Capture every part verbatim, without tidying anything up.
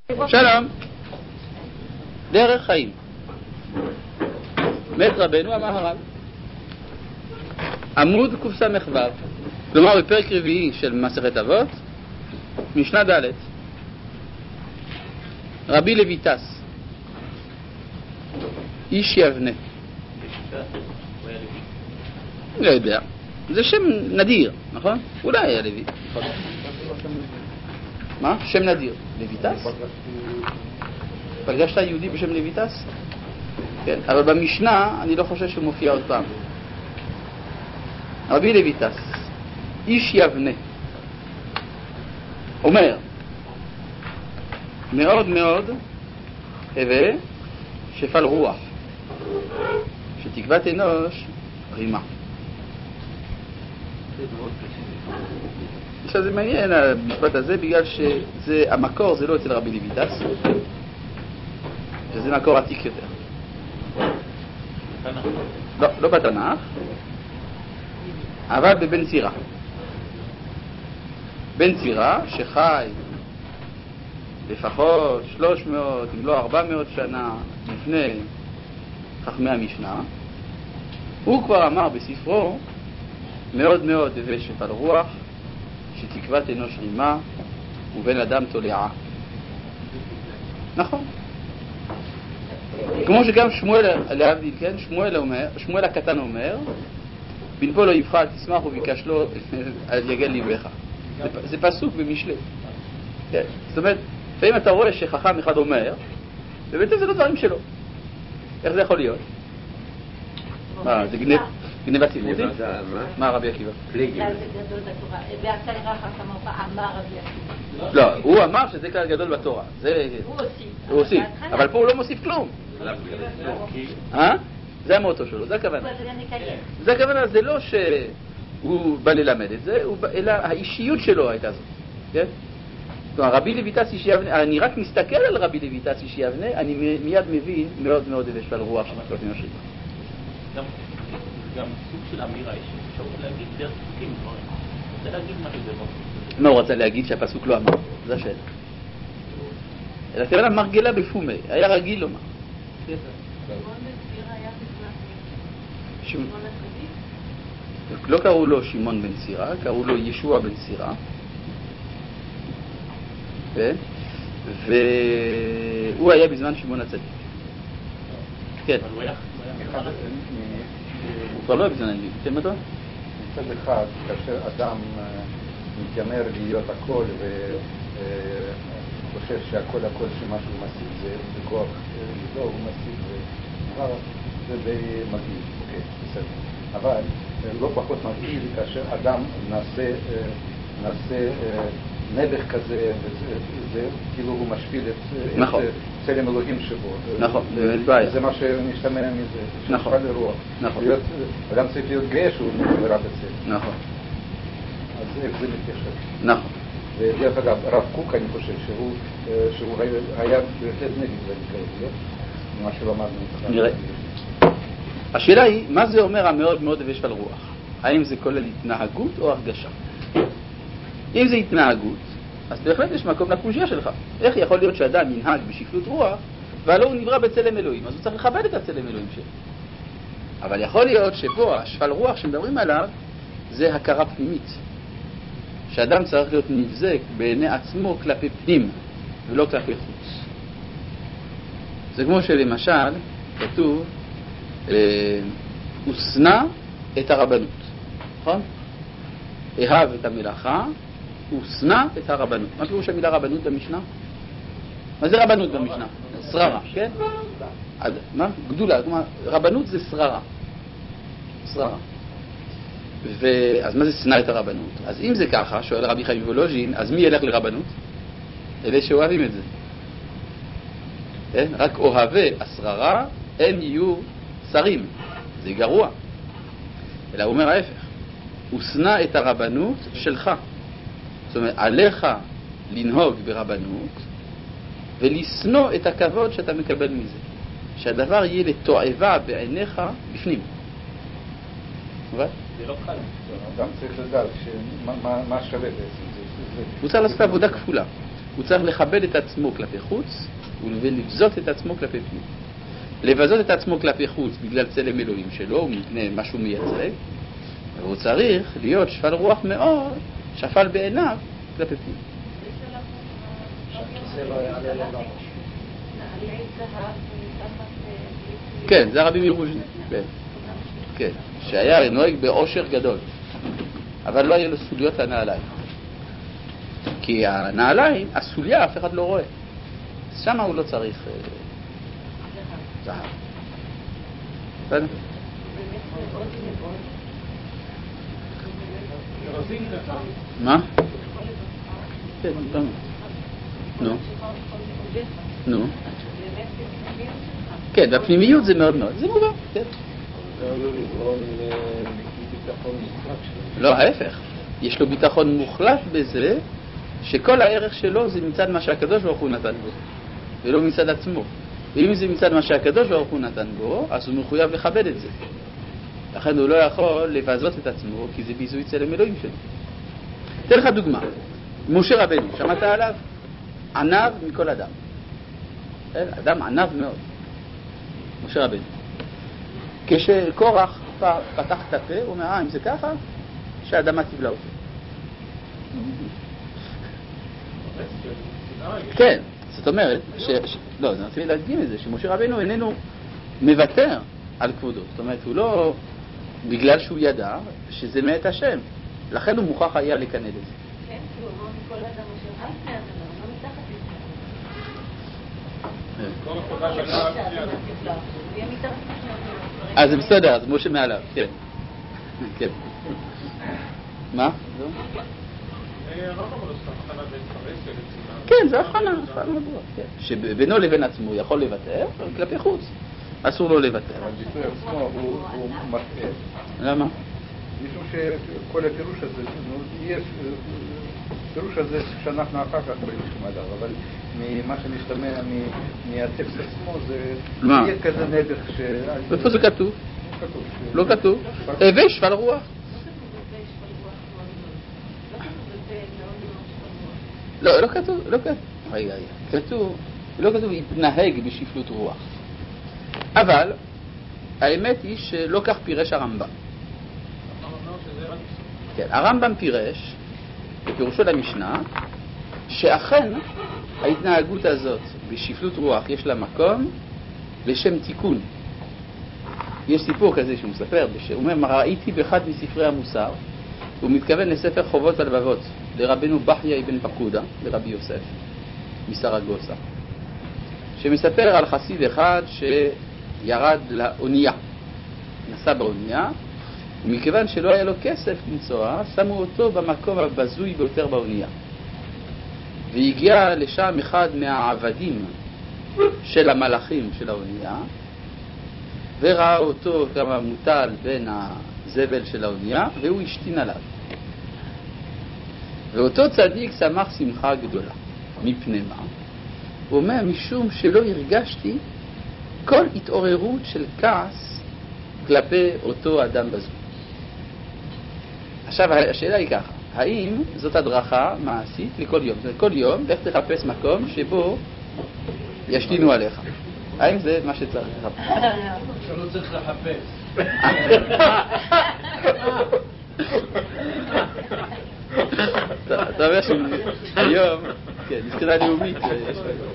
שלום, דרך חיים. מת רבנו אמר הרב. עמוד קופסה מחבר. כלומר בפרק רביעי של מסכת אבות, משנה ד'. רבי לויטס, איש יבנה. לא יודע. זה שם נדיר, נכון? אולי היה לוי. מה? שם נדיר. לויטס? פגשת יהודי בשם לויטס? כן, אבל במשנה אני לא חושב שהוא מופיע עוד פעם. רבי לויטס, איש יבנה, אומר, מאוד מאוד הווה שפל רוח, שתקוות אנוש רימה. עכשיו זה מעניין המשפט הזה, בגלל שהמקור זה לא אצל רבי לויטס, שזה מקור עתיק יותר. לא, לא בתנ"ך, אבל בבן צירה. בן צירה שחי לפחות שלוש מאות, אם לא ארבע מאות שנה לפני חכמי המשנה, הוא כבר אמר בספרו מאוד מאוד הווה שפל רוח, שתקוות אנוש רימה ובן אדם תולעה. נכון. כמו שגם שמואל, להבדיל, כן? שמואל אומר, שמואל הקטן אומר, בנפול לא יבחר, תשמח וביקש לו על יגל ליבך. זה, זה פסוק במשלי. כן? זאת אומרת, לפעמים אתה רואה שחכם אחד אומר, ובעצם זה לא דברים שלו. איך זה יכול להיות? מה, זה גנב, גנבת ציבורית? מה רבי עקיבא? לא, הוא אמר שזה כלל גדול בתורה. הוא הוסיף. אבל פה הוא לא מוסיף כלום. אה? זה המוטו שלו, זה הכוונה. זה הכוונה, זה לא שהוא בא ללמד את זה, אלא האישיות שלו הייתה זאת. כן? כלומר, רבי לויטס איש יבנה, אני רק מסתכל על רבי לויטס איש יבנה, אני מיד מבין מאוד מאוד הווה שפל רוח של תקוות אנוש רימה. גם סוג של אמירה אישית, אפשר להגיד דרך פסוקים דברים. רוצה להגיד משהו דבר. מה הוא רצה להגיד שהפסוק לא אמר? זה השאלה. אלא תראה לה מרגלה בפומי, היה רגיל לומר. שמעון בן צירה היה בכלל שמעון הצדיק? לא קראו לו שמעון בן צירה, קראו לו ישוע בן צירה. והוא היה בזמן שמעון הצדיק. כן. אבל הוא היה... הוא כבר לא היה בזמן הנביאים, כן אותו? מצד אחד, כאשר אדם מתיימר להיות הכל וחושב שהכל הכל שמה שהוא משיג זה בכוח ידו, הוא משיג זה די מגעיל, אוקיי, בסדר. אבל לא פחות מגעיל כאשר אדם נעשה נבח כזה, זה כאילו הוא משפיל את צלם אלוהים שבו. נכון, זה בעיה. זה מה שמשתמע מזה, נכון. שפל רוח. נכון. אדם צריך להיות גאה שהוא חברת הצלם. נכון. אז איך זה מתיישב? נכון. ודרך אגב, הרב קוק אני חושב שהוא היה בהחלט נגד זה כאלה, ממה שלא אמרנו. נראה. השאלה היא, מה זה אומר המאוד מאוד הווה שפל רוח? האם זה כולל התנהגות או הרגשה? אם זה התנהגות, אז בהחלט יש מקום לקושיה שלך. איך יכול להיות שאדם ינהג בשפלות רוח, והלא הוא נברא בצלם אלוהים, אז הוא צריך לכבד את הצלם אלוהים שלו. אבל יכול להיות שפה השפל רוח שמדברים עליו, זה הכרה פנימית. שאדם צריך להיות נבזק בעיני עצמו כלפי פנים, ולא כלפי חוץ. זה כמו שלמשל, כתוב, הוא שנא את הרבנות. נכון? אהב את המלאכה, הוא שנא את הרבנות. מה פירוש המילה רבנות במשנה? מה זה רבנות במשנה? שררה, כן? מה? גדולה. רבנות זה שררה. שררה. אז מה זה שנא את הרבנות? אז אם זה ככה, שואל רבי חיים וולוז'ין, אז מי ילך לרבנות? אלה שאוהבים את זה. רק אוהבי השררה, הם יהיו שרים. זה גרוע. אלא הוא אומר ההפך. הוא שנא את הרבנות שלך. זאת אומרת, עליך לנהוג ברבנות ולשנוא את הכבוד שאתה מקבל מזה. שהדבר יהיה לתועבה בעיניך בפנים. זה לא קל. אדם צריך לדעת מה שווה בעצם. הוא צריך לעשות עבודה כפולה. הוא צריך לכבד את עצמו כלפי חוץ ולבזות את עצמו כלפי פנים. לבזות את עצמו כלפי חוץ בגלל צלם אלוהים שלו, מפני משהו מייצג, והוא צריך להיות שפל רוח מאוד, שפל בעיניו כלפי פנים. כן, זה הרבי מרוז'ין. כן, שהיה נוהג באושר גדול, אבל לא היה לו סוליות הנעליים. כי הנעליים, הסוליה, אף אחד לא רואה. שם הוא לא צריך זהב. בסדר? מה? כן, לא. נו. נו. כן, והפנימיות זה מאוד מאוד, זה מובן, כן. לא, ההפך. יש לו ביטחון מוחלט בזה שכל הערך שלו זה מצד מה שהקדוש ברוך הוא נתן בו, ולא מצד עצמו. ואם זה מצד מה שהקדוש ברוך הוא נתן בו, אז הוא מחויב לכבד את זה. לכן הוא לא יכול לבזות את עצמו, כי זה ביזוי צלם אלוהים שלו. אתן לך דוגמה. משה רבנו, שמעת עליו? ענב מכל אדם. אדם ענב מאוד. משה רבנו. כשקורח פתח את הפה, הוא אומר, אה, אם זה ככה, שהאדמה תבלע אותו. כן, זאת אומרת, ש... לא, אני רוצה להדגים את זה, שמשה רבנו איננו מוותר על כבודו. זאת אומרת, הוא לא, בגלל שהוא ידע שזה מאת השם, לכן הוא מוכרח היה לקנד את זה. כן, כי הוא אמר מכל אדם אשר על פני האדמה, לא מתחת לזה. אז זה בסדר, אז משה מעליו, כן. כן. מה? כן, זה הבחנה, הבחנה מדוע. שבינו לבין עצמו יכול לוותר, אבל כלפי חוץ אסור לו לוותר. הביטוי עצמו הוא מטעה. למה? משום שכל הפירוש הזה, יש פירוש הזה שאנחנו אחר כך בלשום עליו, אבל ממה שמשתמע מהטקסט עצמו זה יהיה כזה נדך ש... איפה זה כתוב? לא כתוב. הווה שפל רוח. לא, לא כתוב, לא כתוב. רגע, רגע. כתוב, לא כתוב התנהג בשפלות רוח. אבל האמת היא שלא כך פירש הרמב"ם. כן, הרמב"ם פירש בפירושו למשנה שאכן ההתנהגות הזאת בשפלות רוח יש לה מקום לשם תיקון. יש סיפור כזה שהוא מספר, הוא אומר, ראיתי באחד מספרי המוסר, הוא מתכוון לספר חובות הלבבות, לרבנו בחיה אבן פקודה, לרבי יוסף, מסרגוסה, שמספר על חסיד אחד שירד לאונייה, נסע באונייה, ומכיוון שלא היה לו כסף לנסוע, שמו אותו במקום הבזוי ביותר באונייה. והגיע לשם אחד מהעבדים של המלאכים של האונייה, וראה אותו כמה מוטל בין הזבל של האונייה, והוא השתין עליו. ואותו צדיק שמח שמחה גדולה. מפני מה? הוא אומר, משום שלא הרגשתי כל התעוררות של כעס כלפי אותו אדם בזוי. עכשיו, השאלה היא ככה, האם זאת הדרכה מעשית לכל יום? זאת אומרת, כל יום, לך תחפש מקום שבו ישתינו עליך. האם זה מה שצריך לחפש? שלא צריך לחפש. אתה אומר שהיום, כן, מבחינה לאומית, יש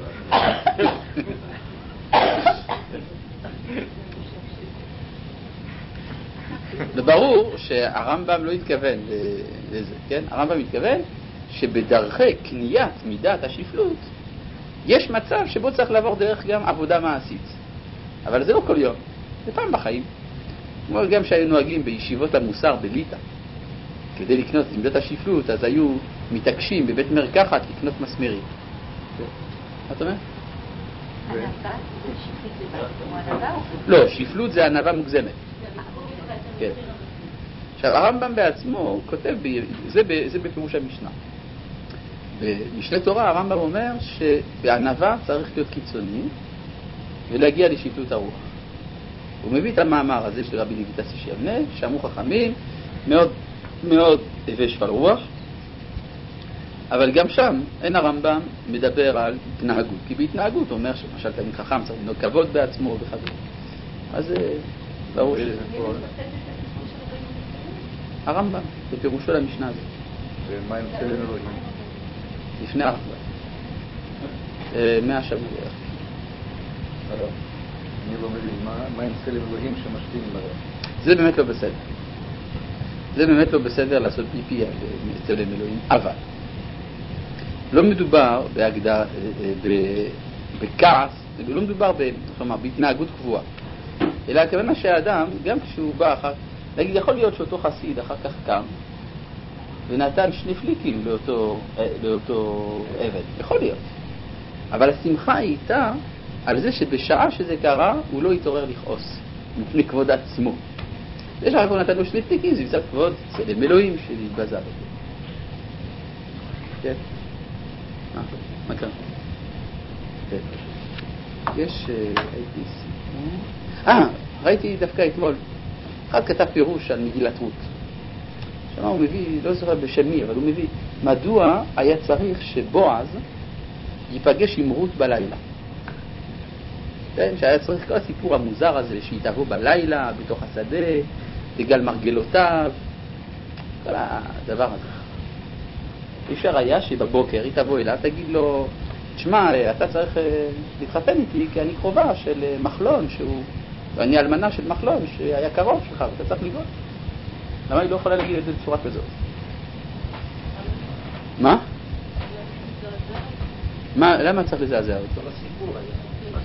ברור שהרמב"ם לא התכוון לזה, כן? הרמב"ם התכוון שבדרכי קניית מידת השפלות יש מצב שבו צריך לעבור דרך גם עבודה מעשית. אבל זה לא כל יום, זה פעם בחיים. כמו גם שהיו נוהגים בישיבות המוסר בליטא, כדי לקנות מידת השפלות, אז היו מתעקשים בבית מרקחת לקנות מסמרים. מה אתה אומר? ענבה? שפלות זה ענבה? לא, שפלות זה ענבה מוגזמת. כן. עכשיו, הרמב"ם בעצמו כותב, זה, זה בפירוש המשנה. במשנה תורה הרמב"ם אומר שבענבה צריך להיות קיצוני ולהגיע לשפלות הרוח. הוא מביא את המאמר הזה של רבי לויטס איש יבנה, שאמרו חכמים, מאוד מאוד הווה שפל רוח, אבל גם שם אין הרמב"ם מדבר על התנהגות, כי בהתנהגות הוא אומר שמשל תלמיד חכם צריך לנהוג כבוד בעצמו וכדומה. אז ברור שזה הרמב"ם, בפירושו למשנה הזאת. ומה עם צלם אלוהים? לפני הרמב"ם. מאה שנים בערך. אני לא מבין, מה עם צלם אלוהים שמשתינים עליו? זה באמת לא בסדר. זה באמת לא בסדר לעשות פיפי צלם אלוהים, אבל לא מדובר בהגדרה, בכעס, לא מדובר בהתנהגות קבועה, אלא הכוונה שהאדם, גם כשהוא בא אחר, נגיד, יכול להיות שאותו חסיד אחר כך קם ונתן שני פליקים לאותו, לאותו עבד, יכול להיות. אבל השמחה הייתה על זה שבשעה שזה קרה הוא לא יתעורר לכעוס מפני כבוד עצמו. זה שאחר כך הוא נתן לו שני פליקים, זה מצד כבוד צלם אלוהים שהתבזה בו. כן? מה קרה? כן. יש, ראיתי סיפור... אה, ראיתי דווקא אתמול. אחד כתב פירוש על מגילת רות. שמה הוא מביא, לא זוכר בשם מי, אבל הוא מביא, מדוע היה צריך שבועז ייפגש עם רות בלילה. כן, שהיה צריך כל הסיפור המוזר הזה, שהיא תבוא בלילה, בתוך השדה, תגל מרגלותיו, כל הדבר הזה. אפשר היה שבבוקר היא תבוא אליו, תגיד לו, תשמע, אתה צריך להתחתן איתי, כי אני קרובה של מחלון, שהוא, ואני אלמנה של מחלון, שהיה קרוב שלך, ואתה צריך לגלות. למה היא לא יכולה להגיד את זה בצורה כזאת? מה? מה, למה צריך לזעזע אותו? כל הסיפור היה.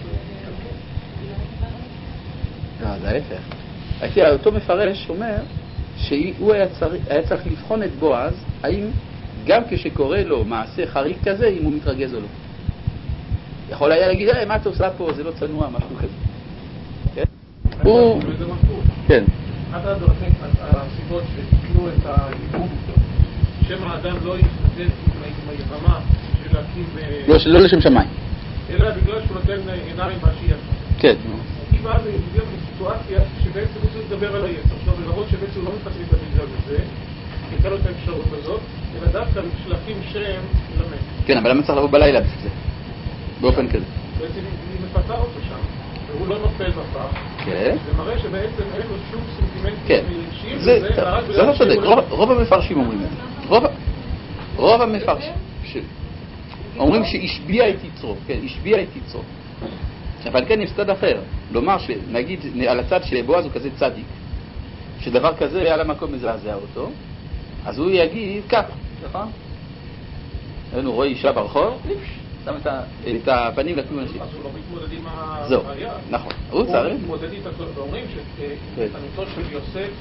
לא, זה ההפך. הייתי, אותו מפרש אומר שהוא היה צריך, היה צריך לבחון את בועז, האם גם כשקורא לו מעשה חריג כזה, אם הוא מתרגז או לא. יכול היה להגיד, מה אתה עושה פה, זה לא צנוע, משהו כזה. כן? הוא... כן. אחת הסיבות שתקנו את העיבוב, שם האדם לא יתחתן עם היבמה בשביל להקים... לא לשם שמיים. אלא בגלל שהוא נותן עיניים מה שיהיה. כן. היא באה והגיעה בסיטואציה שבעצם הוא צריך לדבר על היצר שלו, ולראות שבעצם הוא לא מתחתן בגלל זה, ניתן לו את האפשרות הזאת, אלא דווקא בשביל להקים שם למת. כן, אבל למה צריך לבוא בלילה בשביל זה? באופן כזה. בעצם היא מפתה אותו שם, והוא לא נופל בפח. כן. זה מראה שבעצם אין לו שום סנטימנטים כן. רגשיים, זה וזה... זה לא צודק, רוב המפרשים אומרים את זה. רוב המפרשים אומרים שהשביע את יצרו, כן, השביע את יצרו. אבל כן יש צד אחר, לומר שנגיד על הצד של בועז הוא כזה צדיק, שדבר כזה היה למקום מזעזע אותו, אז הוא יגיד ככה, נכון? הוא רואה אישה ברחוב, שם את הפנים לכיוון השני. אז הוא לא מתמודד עם הבעיה. זהו, נכון. הוא צריך. הוא מתמודד איתה, ואומרים שתנותו של יוסף,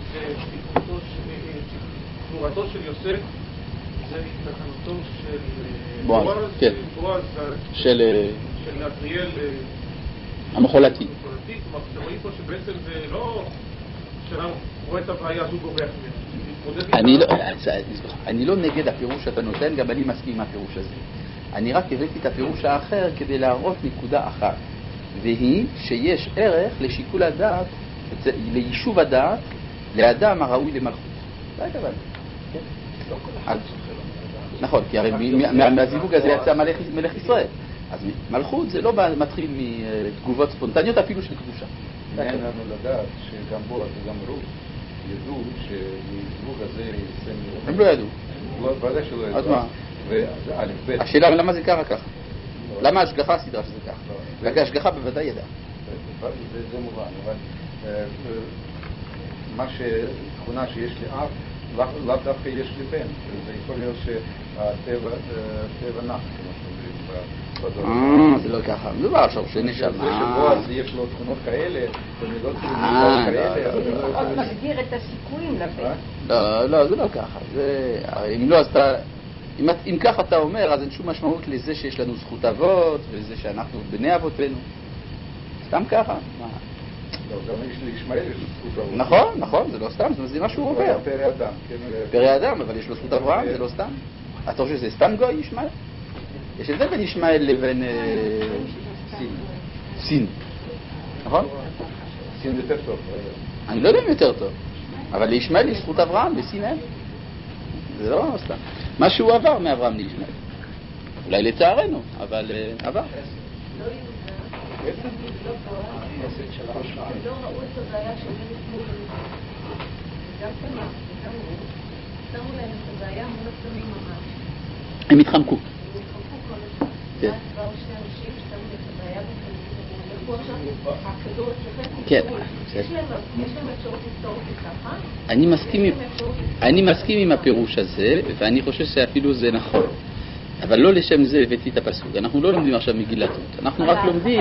תנורתו של יוסף, זה תנותו של בועז, כן. בועז, של אדריאל המחולתי. כלומר, אתם רואים פה שבעצם זה לא שאנחנו רואה את הבעיה הזו גובח ממנו. אני לא נגד הפירוש שאתה נותן, גם אני מסכים עם הפירוש הזה. אני רק הבאתי את הפירוש האחר כדי להראות נקודה אחת, והיא שיש ערך לשיקול הדעת, ליישוב הדעת, לאדם הראוי למלכות. זה הכוונה. נכון, כי הרי מהזיווג הזה יצא מלך ישראל. אז מלכות זה לא מתחיל מתגובות ספונטניות אפילו של קדושה. אין לנו לדעת שגם בועז וגם רות ידעו שמזיווג הזה יצא מלכות. הם לא ידעו. ודאי שלא ידעו. אז מה? השאלה למה זה קרה ככה? למה ההשגחה סדרה שזה ככה? רק ההשגחה בוודאי ידעה. זה מובן, אבל מה שתכונה שיש לי אב, לאו דווקא יש לי בן. זה יכול להיות שהטבע נח, כמו שאומרים בדור. זה לא ככה, זה לא שורשי נשמה. זה שבועז יש לו תכונות כאלה, תלמידות תלמידות כאלה. עוד מסביר את הסיכויים לבן. לא, לא, זה לא ככה. אם לא, אז אתה... אם כך אתה אומר, אז אין שום משמעות לזה שיש לנו זכות אבות, ולזה שאנחנו בני אבותינו. סתם ככה? לא, גם יש לישמעאל יש לו זכות אבות. נכון, נכון, זה לא סתם, זה משהו עובר. פרא אדם. פרא אדם, אבל יש לו זכות אברהם, זה לא סתם. אתה חושב שזה סתם גוי, ישמעאל? יש את זה בין ישמעאל לבין סין. סין. נכון? סין יותר טוב. אני לא יודע אם יותר טוב. אבל לישמעאל יש זכות אברהם, בסין אין. זה לא סתם. מה שהוא עבר מאברהם לישמעאל. אולי לצערנו, אבל עבר. לא יהודה, לא תורה, לא ראו את הבעיה שעומדת מול גם תמר, גם הוא, שמו להם את הבעיה מול עצמם ממש. הם התחמקו. הם התחמקו כל הזמן. כן. אז באו שני אנשים ששמו את הבעיה בפנים, הלכו עכשיו, הכדור אצלכם, כן. יש להם אפשרות לפתור אותי ככה. אני מסכים עם, אני מסכים עם הפירוש הזה, ואני חושב שאפילו זה נכון. אבל לא לשם זה הבאתי את הפסוק. אנחנו לא לומדים עכשיו מגילת רות. אנחנו רק לומדים...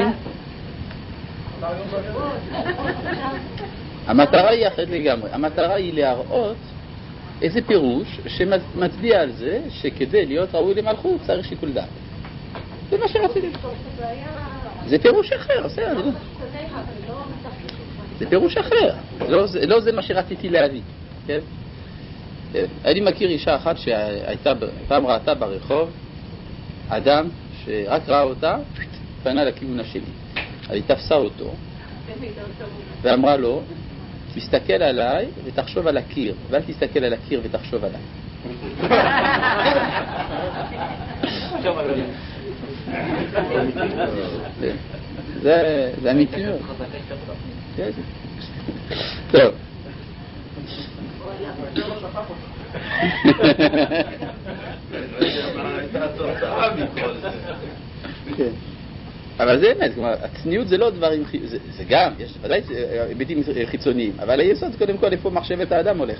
המטרה היא אחרת לגמרי. המטרה היא להראות איזה פירוש שמצביע על זה שכדי להיות ראוי למלכות צריך שיקול דעת. זה מה שרציתי. זה פירוש אחר. זה פירוש אחר. לא זה מה שרציתי להביא. כן? אני מכיר אישה אחת שהייתה פעם ראתה ברחוב אדם שרק ראה אותה, פנה לכיוון השני. היא תפסה אותו ואמרה לו, תסתכל עליי ותחשוב על הקיר, ואל תסתכל על הקיר ותחשוב עליי. זה אמיתי מאוד. טוב. אבל זה אמת, כלומר, הצניעות זה לא דברים, זה גם, יש ודאי היבטים חיצוניים, אבל היסוד קודם כל איפה מחשבת האדם הולכת.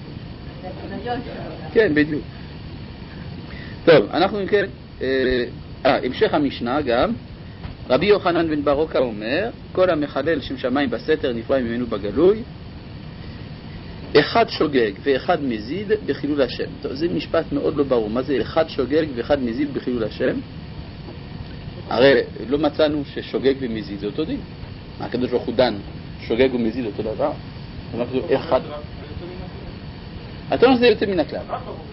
כן, בדיוק. טוב, אנחנו אם כן, המשך המשנה גם, רבי יוחנן בן ברוקה אומר, כל המחלל שם שמיים בסתר נפרע ממנו בגלוי, אחד שוגג ואחד מזיד בחילול השם. טוב, זה משפט מאוד לא ברור. מה זה אחד שוגג ואחד מזיד בחילול השם? הרי לא מצאנו ששוגג ומזיד זה אותו דין. הקדוש ברוך הוא דן, שוגג ומזיד אותו דבר. אנחנו אחד. אתה אומר שזה יוצא מן הכלל.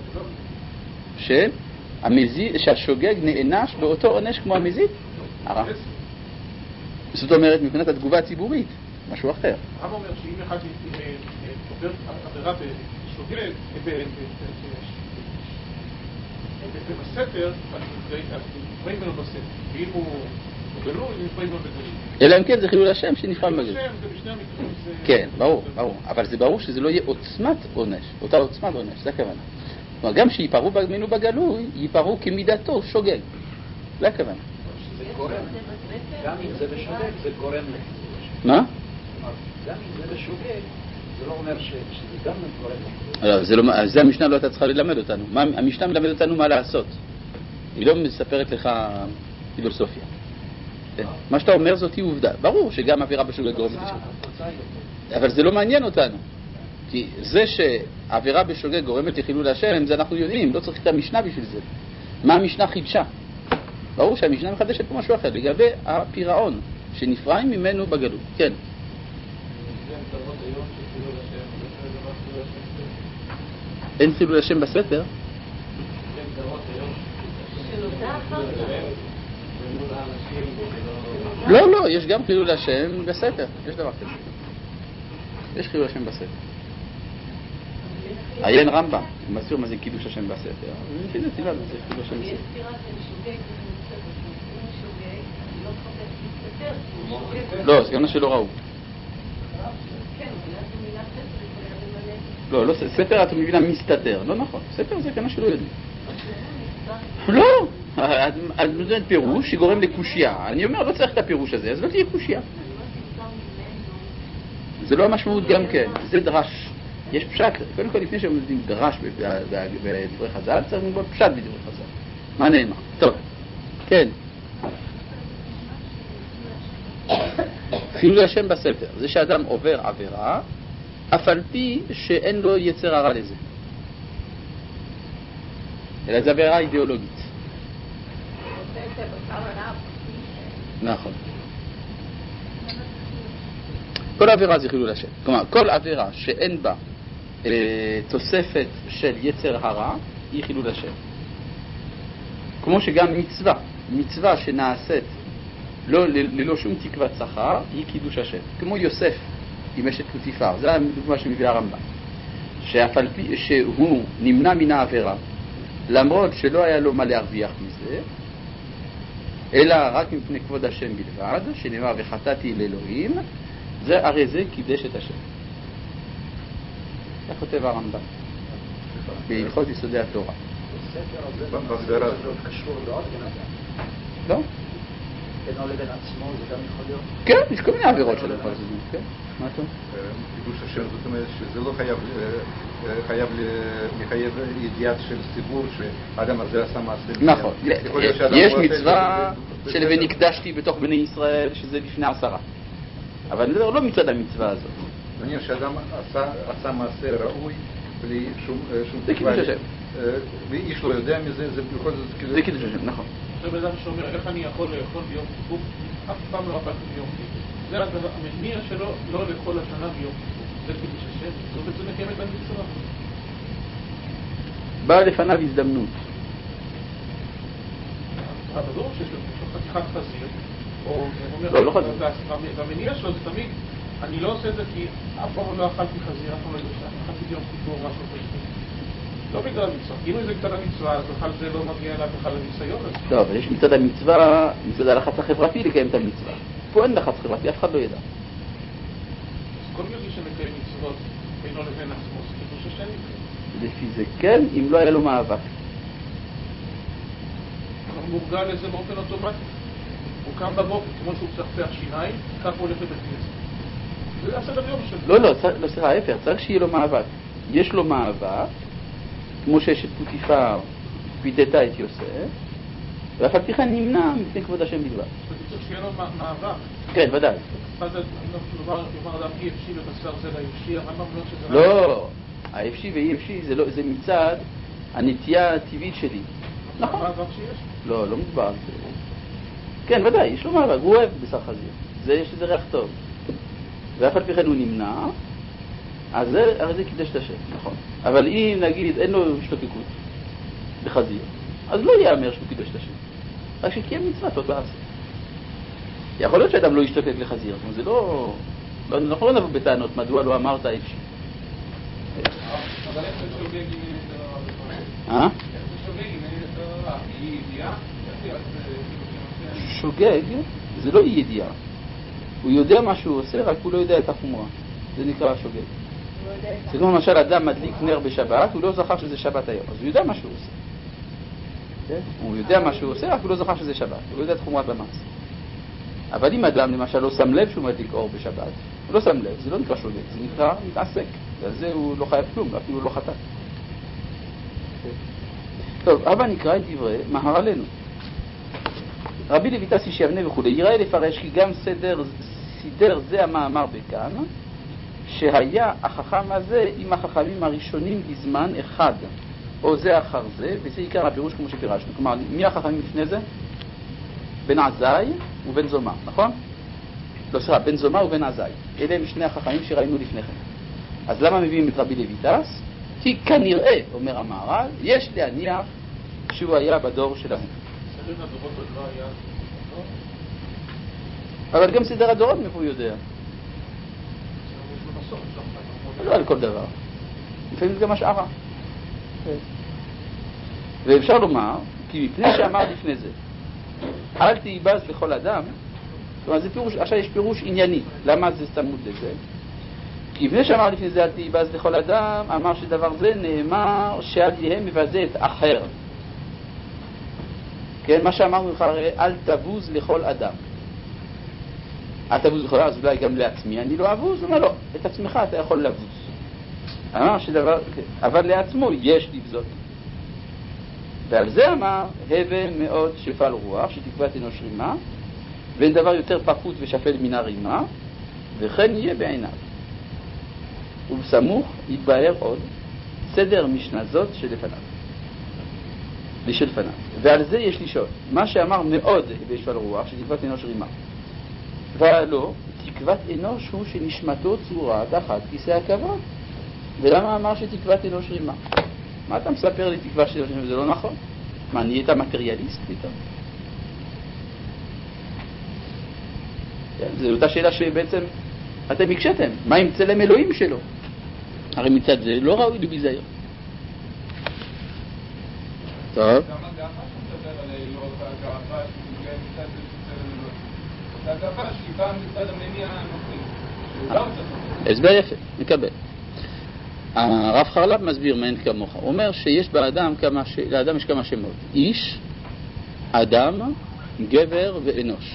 שהמזיד, שהשוגג נענש באותו עונש כמו המזיד? הרע. זאת אומרת, מבחינת התגובה הציבורית, משהו אחר. הרב אומר שאם אחד עובר עבירה בשוגג, בסתר, אז נפרעים ממנו בסתר. ואם הוא גלוי, נפרעים ממנו בגלוי. אלא אם כן זה חילול השם שנפרע בגלוי. חילול השם זה בשני המקרים. כן, ברור, ברור. אבל זה ברור שזה לא יהיה עוצמת עונש, אותה עוצמת עונש, זה הכוונה. כלומר, גם שיפרו ממנו בגלוי, יפרו כמידתו שוגג. זה הכוונה. גם אם זה בשוגג, זה גורם לחילול. מה? גם אם זה בשוגג, זה לא אומר שזה גם גורם לחילול. זה המשנה לא הייתה צריכה ללמד אותנו. המשנה מלמד אותנו מה לעשות. היא לא מספרת לך פילוסופיה. מה שאתה אומר זאת היא עובדה. ברור שגם עבירה בשוגג גורמת לחילול. אבל זה לא מעניין אותנו. כי זה שעבירה בשוגג גורמת לחילול השם, זה אנחנו יודעים, לא צריך את המשנה בשביל זה. מה המשנה חידשה? ברור שהמשנה מחדשת פה משהו אחר, לגבי הפירעון שנפרעים ממנו בגלות. כן. אין חילול השם בסתר? לא, לא, יש גם חילול השם בסתר. יש דבר כזה. יש חילול השם בסתר. עיין רמב"ם, הוא מסביר מה זה קידוש השם בסתר. זה תילה, זה חילול השם בסתר. לא, זה גם מה שלא ראו. לא, לא, ספר אתה מבינה מסתתר, לא נכון. ספר זה כמה שלא יודעים. לא, את נותנת פירוש שגורם לקושיה. אני אומר, לא צריך את הפירוש הזה, אז לא תהיה קושיה. זה לא המשמעות גם כן, זה דרש. יש פשט, קודם כל לפני שמודדים דרש בדברי חז"ל, צריך ללמוד פשט בדברי חז"ל. מה נאמר? טוב, כן. חילול השם בספר, זה שאדם עובר עבירה, אף על פי שאין לו יצר הרע לזה. אלא זה עבירה אידיאולוגית. נכון. כל עבירה זה חילול השם. כלומר, כל עבירה שאין בה אה, תוספת של יצר הרע, היא חילול השם. כמו שגם מצווה, מצווה שנעשית לא, ללא שום תקוות שכר, היא קידוש השם. כמו יוסף עם אשת פוטיפר, זה הדוגמה שמביא הרמב"ם. שאף על פי שהוא נמנע מן העבירה, למרות שלא היה לו מה להרוויח מזה, אלא רק מפני כבוד השם בלבד, שנאמר וחטאתי לאלוהים, זה הרי זה קידש את השם. איך כותב הרמב"ם בהלכות יסודי התורה? בהגדרה הזאת קשור לעוד בן אדם. לא? בינו לבין עצמו זה גם יכול להיות. כן, יש כל מיני עבירות שלו כל הזמן, כן? מה אתה? קידוש השם, זאת אומרת שזה לא חייב חייב לחייב ידיעת של ציבור שהאדם הזה עשה מעשה. נכון, יש מצווה של ונקדשתי בתוך בני ישראל שזה לפני עשרה, אבל זה לא מצד המצווה הזאת. נניח שאדם עשה מעשה ראוי בלי שום זה קידוש השם, ואיש לא יודע מזה, זה בכל זאת זה קידוש השם, נכון. זה בן אדם שאומר איך אני יכול לאכול ביום כיפור, אף פעם לא אכלתי ביום כיפור, זה המניע שלו לא לאכול השנה ביום כיפור, זה קידוש השם, זאת בעצם מקיים את המצווה. באה לפניו הזדמנות. אבל ברור שיש לו חתיכת חזיר, או לא, לא חזיר. והמניע שלו זה תמיד, אני לא עושה את זה כי אף פעם לא אכלתי חזיר, אף פעם לא אכלתי ביום כיפור, משהו כזה. לא בגלל המצווה. אם זה מצד המצווה, אז בכלל זה לא מגיע אליו בכלל לניסיון הזה. לא, אבל יש מצד המצווה, מצד הלחץ החברתי לקיים את המצווה. פה אין לחץ חברתי, אף אחד לא ידע. אז כל יהודי שמקיים מצוות בינו לבין עצמו, זה קידוש השם. לפי זה כן, אם לא היה לו מאבק. הוא מורגל לזה באופן אוטומטי. הוא קם בבוקר, כמו שהוא צחצח שיניים, כך הוא הולך לבית כנסת. זה הסדר יום שלו. לא, לא, לא, סליחה, ההפך, צריך שיהיה לו מאבק. יש לו מאבק, כמו שיש את פוטיפר פיתתה את יוסף, ואף על פי כן נמנע מפני כבוד השם בלבד. צריך שיהיה לו מאבק. כן, ודאי. אז יאמר אדם אי אפשי ובשר זה לאפשי, אבל מה אומר שזה... לא, האפשי ואי אפשי זה מצד הנטייה הטבעית שלי. נכון. מאבק שיש? לא, לא מדבר על זה. כן, ודאי, יש לו מאבק, הוא אוהב בשר חזיר. יש לזה ריח טוב. ואף על פי כן הוא נמנע, אז זה, הרי זה קידש את השם, נכון. אבל אם נגיד אין לו השתוקקות בחזיר, אז לא יאמר שהוא קידש את השם. רק שקיים מצוות עוד בעשה. יכול להיות שאדם לא ישתוקק לחזיר, אבל זה לא... אנחנו לא נבוא בטענות, מדוע לא אמרת אפשי. אבל איך זה שוגג אם אין את הרע? אה? איך זה שוגג אם אין את הרע? היא ידיעה? שוגג זה לא אי ידיעה. הוא יודע מה שהוא עושה, רק הוא לא יודע את החומרה. זה נקרא שוגג. זה כמו למשל אדם מדליק נר בשבת, הוא לא זכר שזה שבת היום, אז הוא יודע מה שהוא עושה. הוא יודע מה שהוא עושה, רק הוא לא זכר שזה שבת, הוא לא יודע את חומרת המעשה. אבל אם אדם למשל לא שם לב שהוא מדליק אור בשבת, הוא לא שם לב, זה לא נקרא שוגג, זה נקרא מתעסק. ועל זה הוא לא חייב כלום, אפילו הוא לא חטא. טוב, אבל נקרא את דברי מהר"לנו. רבי לויטס איש יבנה וכו', יראה לפרש כי גם סדר, סידר זה המאמר בכאן, שהיה החכם הזה עם החכמים הראשונים בזמן אחד, או זה אחר זה, וזה עיקר הפירוש כמו שפירשנו. כלומר, מי החכמים לפני זה? בן עזאי ובן זומא, נכון? לא, סליחה, בן זומא ובן עזאי. אלה הם שני החכמים שראינו לפני כן. אז למה מביאים את רבי לויטס? כי כנראה, אומר המהר"ל, יש להניח שהוא היה בדור שלהם. סדר הדורות עוד לא היה... אבל גם סדר הדורות מאיפה הוא יודע? לא על כל דבר. לפעמים זה גם השערה. ואפשר לומר, כי מפני שאמר לפני זה, אל תיבז לכל אדם, כלומר זה פירוש, עכשיו יש פירוש ענייני. למה זה צמוד לזה? כי מפני שאמר לפני זה אל תיבז לכל אדם, אמר שדבר זה נאמר שעל יהם מבזה את אחר. כן, מה שאמרנו לך הרי, אל תבוז לכל אדם. אל תבוז לכל אדם, אז אולי גם לעצמי אני לא אבוז, אומר לא, את עצמך אתה יכול לבוז. אמר שדבר, אבל לעצמו יש לבזות. ועל זה אמר, הבל מאוד שפל רוח, שתקוות אנוש רימה, ואין דבר יותר פחות ושפל מן הרימה, וכן יהיה בעיניו. ובסמוך יתבהר עוד סדר משנה זאת שלפניו. לשלפניו. ועל זה יש לשאול, מה שאמר מאוד בשפל רוח, שתקוות אנוש רימה. והלא, תקוות אנוש הוא שנשמתו צורה תחת כיסא הכבוד. ולמה אמר שתקוות אנוש רימה? מה אתה מספר לי תקווה של אנוש רימה? זה לא נכון. מה, נהיית מטריאליסט פתאום? זו אותה שאלה שבעצם אתם הקשתם. מה עם צלם אלוהים שלו? הרי מצד זה לא ראוי לביזיון. טוב. גם הגאווה שמדבר עליה היא לא אותה גאווה שמגיעה מצד זה שצל אלוהים. אותה גאווה שהיא באה מצד המניע האנוכי, שהוא לא צריך. הסבר יפה, מקבל. הרב חרל"פ מסביר מעין כמוך. הוא אומר שיש באדם כמה, ש... לאדם יש כמה שמות. איש, אדם, גבר ואנוש.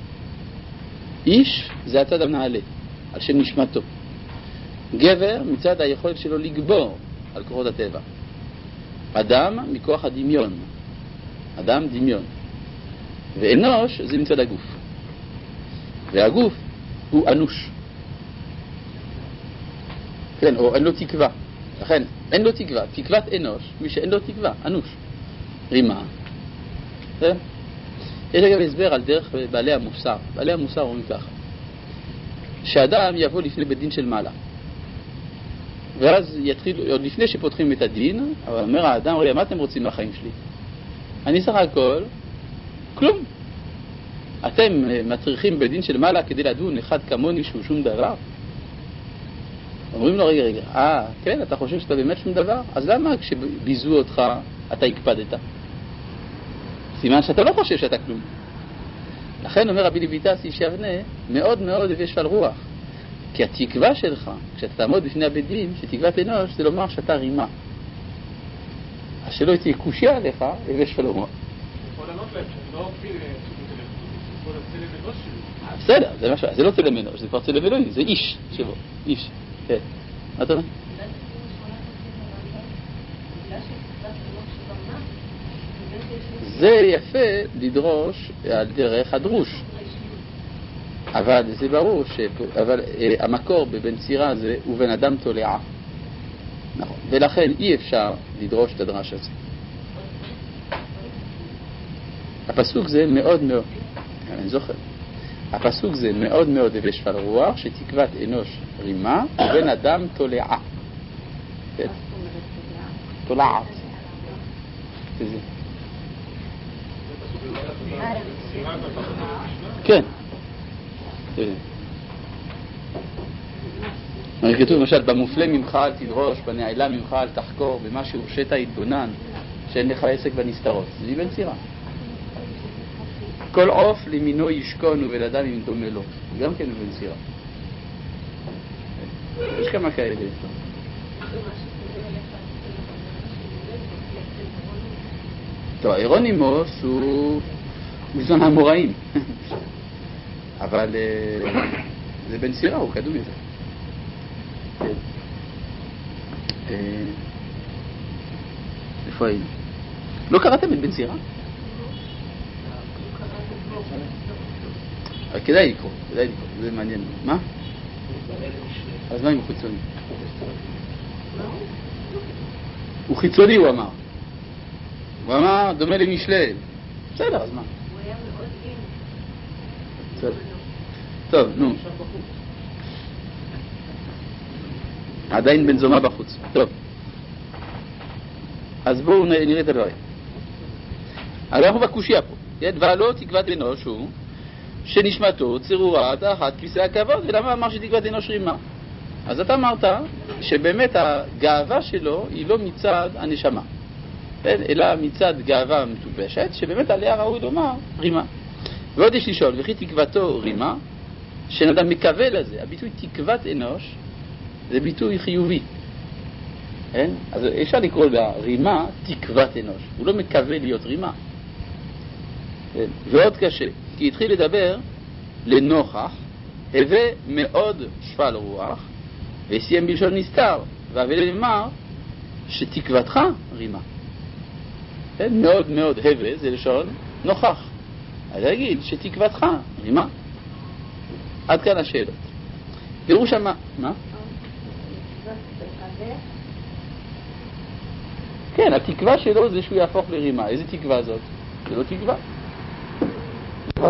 איש זה הצד המנהלה, על שם נשמתו. גבר מצד היכולת שלו לגבור על כוחות הטבע. אדם מכוח הדמיון. אדם דמיון. ואנוש זה מצד הגוף. והגוף הוא אנוש. כן, או אין לו תקווה. לכן, אין לו תקווה. תקוות אנוש, מי שאין לו תקווה, אנוש. רימה. כן? יש אגב הסבר על דרך בעלי המוסר. בעלי המוסר אומרים ככה. שאדם יבוא לפני בית דין של מעלה. ואז יתחיל, עוד לפני שפותחים את הדין, אבל אומר האדם, רגע, מה אתם רוצים מהחיים שלי? אני סך הכל, כלום. אתם מטריחים בדין של מעלה כדי לדון אחד כמוני שהוא שום דבר? אומרים לו, רגע, רגע, אה, כן, אתה חושב שאתה באמת שום דבר? אז למה כשביזו אותך, אתה הקפדת? סימן שאתה לא חושב שאתה כלום. לכן אומר רבי לויטס איש יבנה, מאוד מאוד הביא שפל רוח. כי התקווה שלך, כשאתה תעמוד בפני הבית דין, שתקוות אנוש, זה לומר שאתה רימה. אז שלא תהיה קושיה עליך, הביא שפל רוח. יכול לענות להם שאני לא אופי כל הצלם אנוש שלי. בסדר, זה משהו, זה לא צלם אנוש, זה כבר צלם אלוהים, זה איש שבו, איש. כן. מה אתה אומר? זה יפה לדרוש על דרך הדרוש. אבל זה ברור ש... אבל המקור בבן צירה זה ובן אדם תולעה. נכון. ולכן אי אפשר לדרוש את הדרש הזה. הפסוק זה מאוד מאוד, אני זוכר. הפסוק זה מאוד מאוד הביא שפל רוח, שתקוות אנוש רימה ובן אדם תולעה. כן. תולעת. זה זה. כן. כתוב למשל, במופלא ממך אל תדרוש, בנעלה ממך אל תחקור, במה שהורשת התבונן, שאין לך עסק בנסתרות. זה בן צירה. כל עוף למינו ישכון ובלדם אם דומה לו. גם כן בן צירה. יש כמה כאלה. טוב, אירונימוס הוא מזון המוראים. אבל זה בן צירה, הוא קדום יותר. איפה היינו? לא קראתם את בן צירה? כדאי לקרוא, כדאי לקרוא, זה מעניין. מה? אז מה אם הוא חיצוני? הוא חיצוני, הוא אמר. הוא אמר, דומה למשלי. בסדר, אז מה? הוא היה מאוד אין. בסדר. טוב, נו. עדיין בן זומה בחוץ. טוב. אז בואו נראה את הדברים. הרי אנחנו בקושיה פה. ועלו תקוות אנוש הוא שנשמתו צרורה תחת כיסא הכבוד. ולמה אמר שתקוות אנוש רימה? אז אתה אמרת שבאמת הגאווה שלו היא לא מצד הנשמה, אלא מצד גאווה מטופשת, שבאמת עליה ראוי לומר רימה. ועוד יש לשאול, וכי תקוותו רימה, שנאדם מקווה לזה. הביטוי תקוות אנוש זה ביטוי חיובי. אין? אז אפשר לקרוא לה רימה תקוות אנוש. הוא לא מקווה להיות רימה. אין? ועוד קשה, כי התחיל לדבר לנוכח, הווה מאוד שפל רוח, וסיים בלשון נסתר, והווה לומר שתקוותך רימה. אין? מאוד מאוד הווה זה לשון נוכח. אז להגיד שתקוותך רימה. עד כאן השאלות. פירוש מה? מה? כן, התקווה שלו זה שהוא יהפוך לרימה. איזה תקווה זאת? זה לא תקווה. זה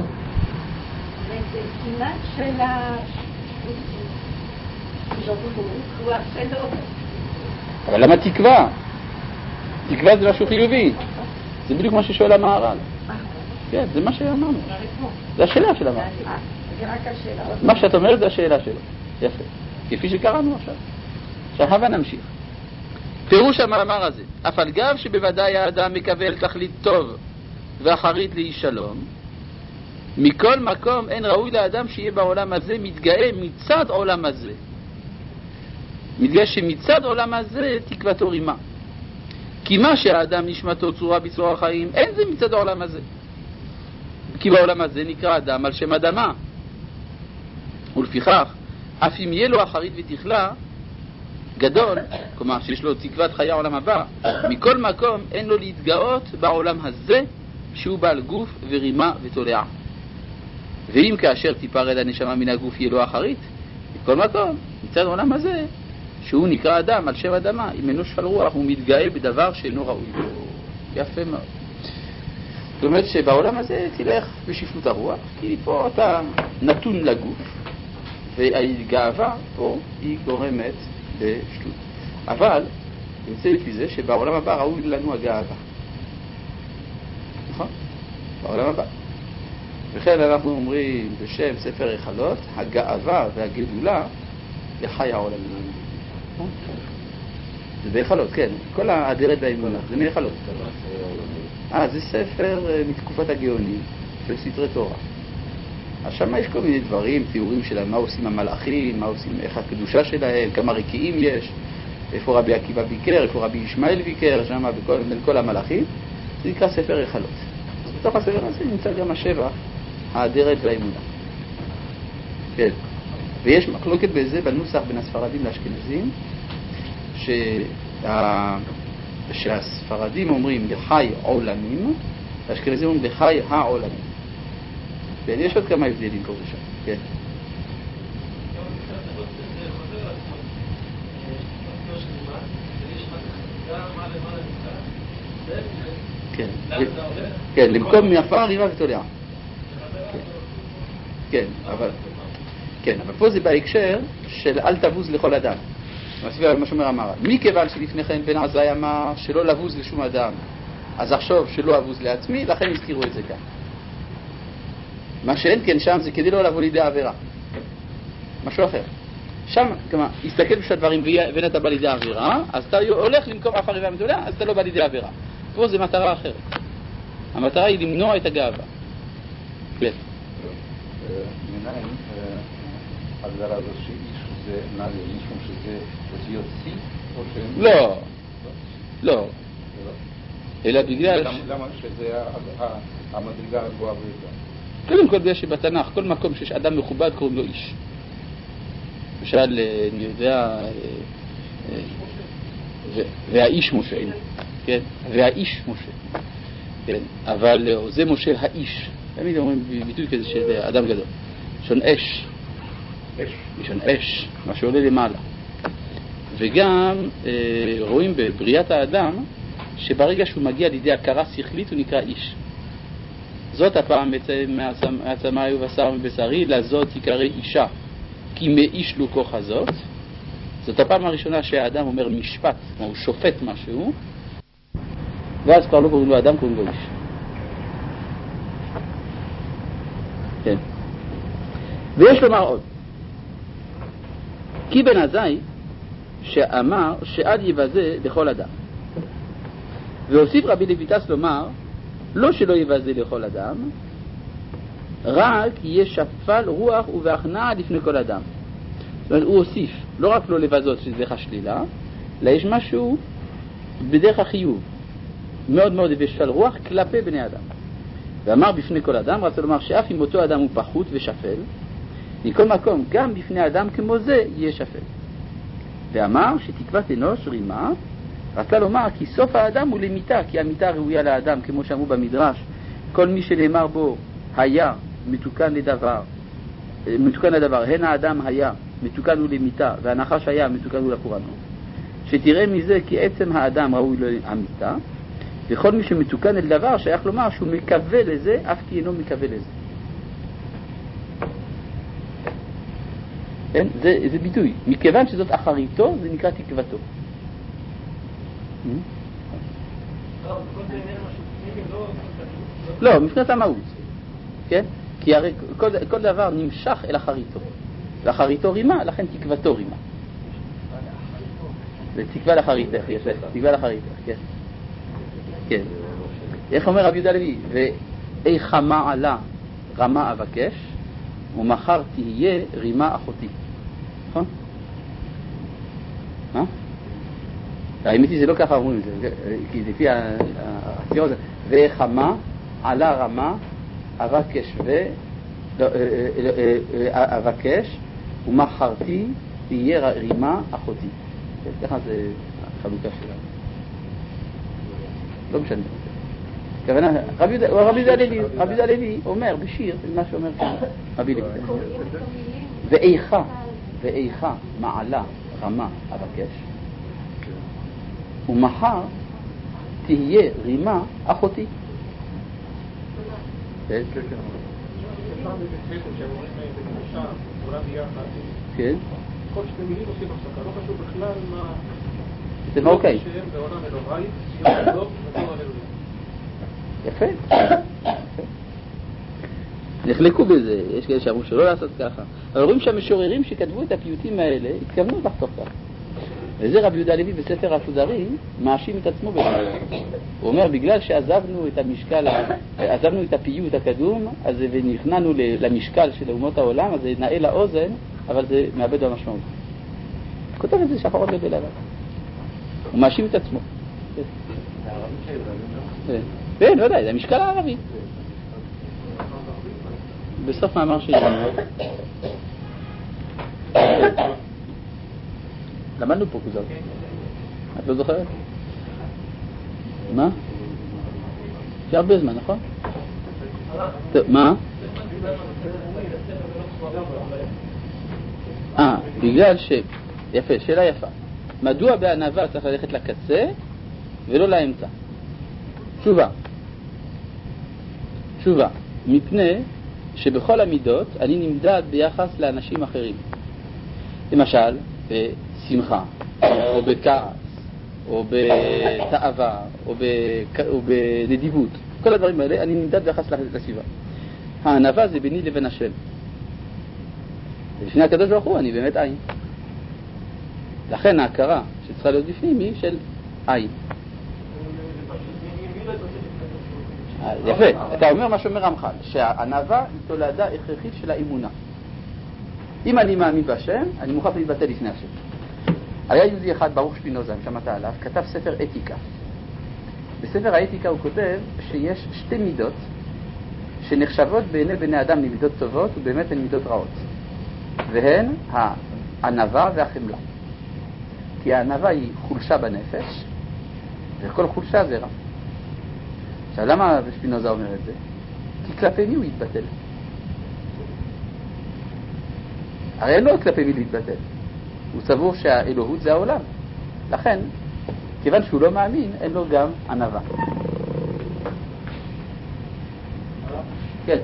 כמעט של הרוח שלו. אבל למה תקווה? תקווה זה משהו חיובי. זה בדיוק מה ששואל המהר"ל. כן, זה מה שאמרנו. זה השאלה של המהר"ל. זה רק השאלה. מה שאת אומרת זה השאלה שלו. יפה. כפי שקראנו עכשיו. עכשיו הבה נמשיך. פירוש המאמר הזה, אף על גב שבוודאי האדם מקבל תכלית טוב ואחרית לאיש שלום, מכל מקום אין ראוי לאדם שיהיה בעולם הזה מתגאה מצד עולם הזה. מתגאה שמצד עולם הזה תקוותו רימה. כי מה שהאדם נשמתו צורה בצורה החיים, אין זה מצד העולם הזה. כי בעולם הזה נקרא אדם על שם אדמה. ולפיכך, אף אם יהיה לו אחרית ותכלה גדול, כלומר שיש לו תקוות חיי העולם הבא, מכל מקום אין לו להתגאות בעולם הזה שהוא בעל גוף ורימה ותולעה. ואם כאשר תיפרד הנשמה מן הגוף יהיה לו אחרית, מכל מקום, מצד העולם הזה, שהוא נקרא אדם על שם אדמה, אם אינו שפל רוח, הוא מתגאה בדבר שאינו ראוי. יפה מאוד. זאת אומרת שבעולם הזה תלך בשפלות הרוח, כי פה אתה נתון לגוף, והגאווה פה היא גורמת לשטות. אבל יוצא לפי זה שבעולם הבא ראוי לנו הגאווה. נכון? בעולם הבא. וכן אנחנו אומרים בשם ספר החלות, הגאווה והגדולה לחי העולם. זה בהחלות, כן. כל האדרת והאמונה, זה מהחלות. אה, זה ספר מתקופת הגאונים של סתרי תורה. אז שם יש כל מיני דברים, תיאורים של מה עושים המלאכים, מה עושים, איך הקדושה שלהם, כמה רקיעים יש, איפה רבי עקיבא ביקר, איפה רבי ישמעאל ביקר, שם בכל, בין כל המלאכים. זה נקרא ספר החלות. אז בתוך הספר הזה נמצא גם השבח, האדרת והאמונה. כן. ויש מחלוקת בזה בנוסח בין הספרדים לאשכנזים, שה... שהספרדים אומרים לחי עולמים, והאשכנזים אומרים לחי העולמים. כן, יש עוד כמה הבדלים פה ושם. כן. כן, כן, למקום מעפר רימה ותולעה. כן, אבל כן, אבל פה זה בהקשר של אל תבוז לכל אדם. מה שאומר המהר"ל, מכיוון שלפני כן בן עזאי אמר שלא לבוז לשום אדם, אז עכשיו שלא אבוז לעצמי, לכן הזכירו את זה כאן. מה שאין כן שם זה כדי לא לבוא לידי העבירה. משהו אחר. שם, כמה, הסתכל בשביל הדברים ואין אתה בא לידי העבירה, אז אתה הולך למקום עפר רימה ותולעה, אז אתה לא בא לידי העבירה. פה זה מטרה אחרת. המטרה היא למנוע את הגאווה. כן. מנהים, הגדרה הזו שאיש זה נעלה, משום שזה אותיות סי או שהם... לא, לא. אלא בגלל... למה שזה המדרגה הגבוהה ביותר? קודם כל בגלל שבתנ"ך, כל מקום שיש אדם מכובד קוראים לו איש. למשל, אני יודע, והאיש משה, כן? והאיש משה, כן? אבל זה משה האיש. תמיד אומרים ביטוי כזה של אדם גדול. לשון אש. אש. לשון אש, מה שעולה למעלה. וגם אה, רואים בבריאת האדם שברגע שהוא מגיע לידי הכרה שכלית הוא נקרא איש. זאת הפעם מעצמה היו בשר מבשרי, לזאת יקרא אישה, כי מאיש לו כוח הזאת. זאת הפעם הראשונה שהאדם אומר משפט, הוא שופט משהו, ואז כבר לא קוראים לו אדם, קוראים לו איש. כן. ויש לומר עוד, כי בן עזאי שאמר שעד יבזה לכל אדם, והוסיף רבי לויטס לומר לא שלא יבזה לכל אדם, רק יהיה שפל רוח ובהכנעה לפני כל אדם. זאת אומרת, הוא הוסיף לא רק לא לבזות שזה דרך השלילה, אלא יש משהו בדרך החיוב מאוד מאוד בשפל רוח כלפי בני אדם. ואמר בפני כל אדם, רצה לומר שאף אם אותו אדם הוא פחות ושפל, מכל מקום גם בפני אדם כמו זה יהיה שפל. ואמר שתקוות אנוש רימה, רצה לומר כי סוף האדם הוא למיתה, כי המיתה ראויה לאדם, כמו שאמרו במדרש, כל מי שנאמר בו היה מתוקן לדבר, מתוקן לדבר, הן האדם היה מתוקן הוא למיתה, והנחש היה מתוקן הוא לפורענות. שתראה מזה כי עצם האדם ראוי להמיתה, וכל מי שמתוקן אל דבר שייך לומר שהוא מקווה לזה, אף כי אינו מקווה לזה. כן? זה, זה ביטוי. מכיוון שזאת אחריתו, זה נקרא תקוותו. לא, מבחינת המהות. כן? כי הרי כל, כל דבר נמשך אל אחריתו. ואחריתו רימה, לכן תקוותו רימה. זה תקווה לאחריתך, יפה, תקווה לאחריתך, כן. כן. איך אומר רבי יהודה הלוי? ואיכה מעלה רמה אבקש, ומחר תהיה רימה אחותי. נכון? מה? האמת היא זה לא ככה אומרים את זה, כי לפי הציור הזה, ואיכה מעלה רמה אבקש ו... אבקש ומחרתי תהיה רימה אחותי. ככה זה החלוקה שלנו. לא משנה. כוונה, רבי יהודה הלוי, רבי יהודה הלוי אומר בשיר, מה שאומר כאן, רבי יהודה. ואיכה, ואיכה מעלה רמה אבקש, ומחר תהיה רימה אחותי. כן, כן, כן. כן. כל שתי מילים עושים הפסקה, לא חשוב בכלל מה... זה מרוקאי. בעולם אלוהי, ציון הדוב ותור הללויה. יפה. נחלקו בזה, יש כאלה שאמרו שלא לעשות ככה. אבל רואים שהמשוררים שכתבו את הפיוטים האלה התכוונו לחתוך ככה. וזה רבי יהודה הלוי בספר הסודרים מאשים את עצמו בזה. הוא אומר, בגלל שעזבנו את המשקל, עזבנו את הפיוט הקדום, אז ונכנענו למשקל של אומות העולם, אז זה נאה לאוזן, אבל זה מאבד במשמעות. כותב את זה שחרות לבלעלה. הוא מאשים את עצמו. זה הערבית שהיו, כן, ודאי, זה המשקל הערבי. בסוף מאמר שלי. למדנו פה כוזר. את לא זוכרת? מה? זה הרבה זמן, נכון? מה? אה, בגלל ש... יפה, שאלה יפה. מדוע בענווה צריך ללכת לקצה ולא לאמצע? תשובה. תשובה. מפני שבכל המידות אני נמדד ביחס לאנשים אחרים. למשל, בשמחה, או בכעס, או בתאווה, או, בק... או בנדיבות. כל הדברים האלה אני נמדד ביחס לסביבה. הענווה זה ביני לבין השם. לפני הקדוש ברוך הוא אני באמת עין. לכן ההכרה שצריכה להיות בפנים היא של עין. יפה, אתה אומר מה שאומר רמח"ל, שהענווה היא תולדה הכרחית של האמונה. אם אני מאמין בהשם, אני מוכרח להתבטא לפני השם. היה יהודי אחד, ברוך שפינוזה, אם שמעת עליו, כתב ספר אתיקה. בספר האתיקה הוא כותב שיש שתי מידות שנחשבות בעיני בני אדם למידות טובות ובאמת הן מידות רעות. והן הענווה והחמלה. כי הענווה היא חולשה בנפש, וכל חולשה זה רע. עכשיו, למה שפינוזה אומר את זה? כי כלפי מי הוא יתבטל? הרי אין לו כלפי מי להתבטל. הוא סבור שהאלוהות זה העולם. לכן, כיוון שהוא לא מאמין, אין לו גם ענווה. כן.